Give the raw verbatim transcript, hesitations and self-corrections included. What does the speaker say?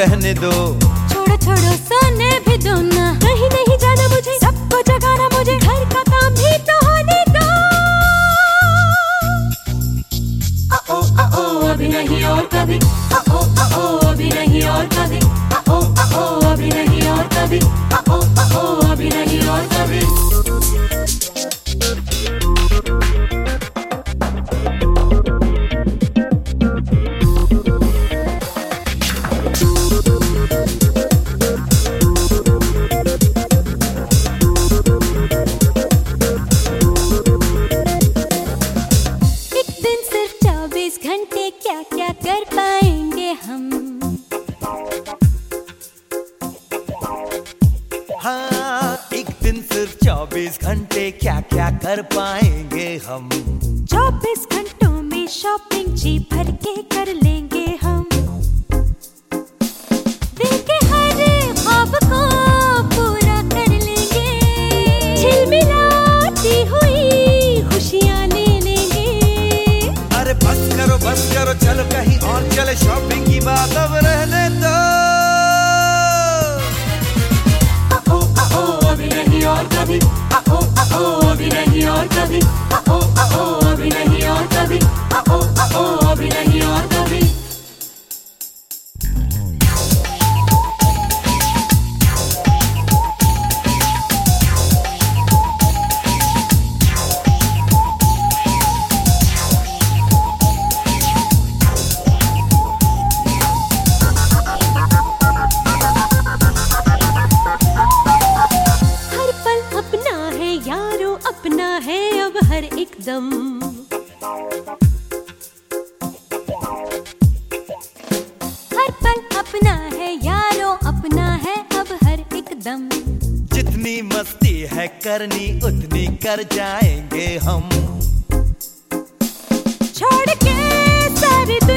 रहने दो। छोड़ो छोड़ो सोने भी दो ना, कहीं नहीं जाना मुझे, सबको जगाना मुझे, घर का काम भी तो होने दो। ओ ओ ओ अभी नहीं और कभी, ओ ओ ओ अभी नहीं और कभी, ओ ओ अभी नहीं और कभी, ओ ओ अभी नहीं और कभी। घंटे क्या क्या कर पाएंगे हम, हाँ एक दिन सिर्फ चौबीस घंटे क्या क्या कर पाएंगे हम। चौबीस घंटों में शॉपिंग जी भर के कर लेंगे हम, दिल के हर ख्वाब को पूरा कर लेंगे, झिलमिलाती हुई खुशियाँ ले लेंगे। अरे बस करो बस करो चलो कहीं और चले, शॉपिंग की बात अब रहने दो। ओ ओ ओ अभी नहीं और कभी, ओ ओ अभी नहीं और कभी, ओ ओ अभी नहीं और कभी, ओ ओ अभी नहीं और कभी। अपना है अब हर एक दम, हर पल अपना है यारो, अपना है अब हर एक दम। जितनी मस्ती है करनी उतनी कर जाएंगे हम, छोड़ के सारी